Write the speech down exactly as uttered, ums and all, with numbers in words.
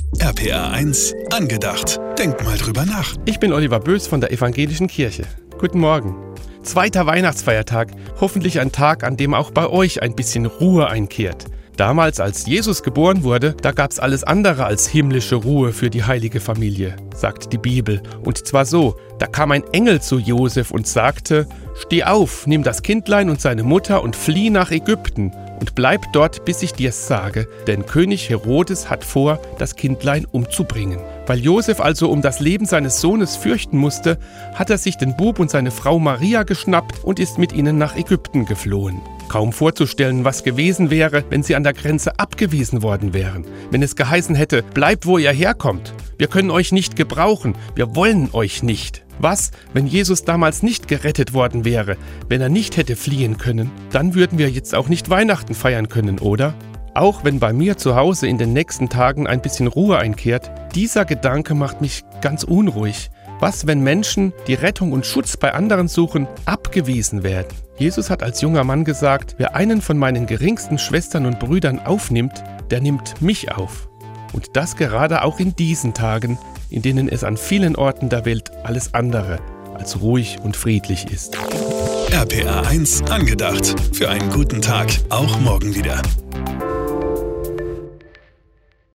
R P R eins angedacht. Denk mal drüber nach. Ich bin Oliver Bös von der Evangelischen Kirche. Guten Morgen. Zweiter Weihnachtsfeiertag, hoffentlich ein Tag, an dem auch bei euch ein bisschen Ruhe einkehrt. Damals, als Jesus geboren wurde, da gab's alles andere als himmlische Ruhe für die heilige Familie, sagt die Bibel. Und zwar so, da kam ein Engel zu Josef und sagte: Steh auf, nimm das Kindlein und seine Mutter und flieh nach Ägypten und bleib dort, bis ich dir's sage, denn König Herodes hat vor, das Kindlein umzubringen. Weil Josef also um das Leben seines Sohnes fürchten musste, hat er sich den Bub und seine Frau Maria geschnappt und ist mit ihnen nach Ägypten geflohen. Kaum vorzustellen, was gewesen wäre, wenn sie an der Grenze abgewiesen worden wären. Wenn es geheißen hätte: Bleibt, wo ihr herkommt. Wir können euch nicht gebrauchen. Wir wollen euch nicht. Was, wenn Jesus damals nicht gerettet worden wäre, wenn er nicht hätte fliehen können? Dann würden wir jetzt auch nicht Weihnachten feiern können, oder? Auch wenn bei mir zu Hause in den nächsten Tagen ein bisschen Ruhe einkehrt, dieser Gedanke macht mich ganz unruhig. Was, wenn Menschen, die Rettung und Schutz bei anderen suchen, abgewiesen werden? Jesus hat als junger Mann gesagt: Wer einen von meinen geringsten Schwestern und Brüdern aufnimmt, der nimmt mich auf. Und das gerade auch in diesen Tagen, in denen es an vielen Orten der Welt alles andere als ruhig und friedlich ist. R P R eins angedacht. Für einen guten Tag, auch morgen wieder.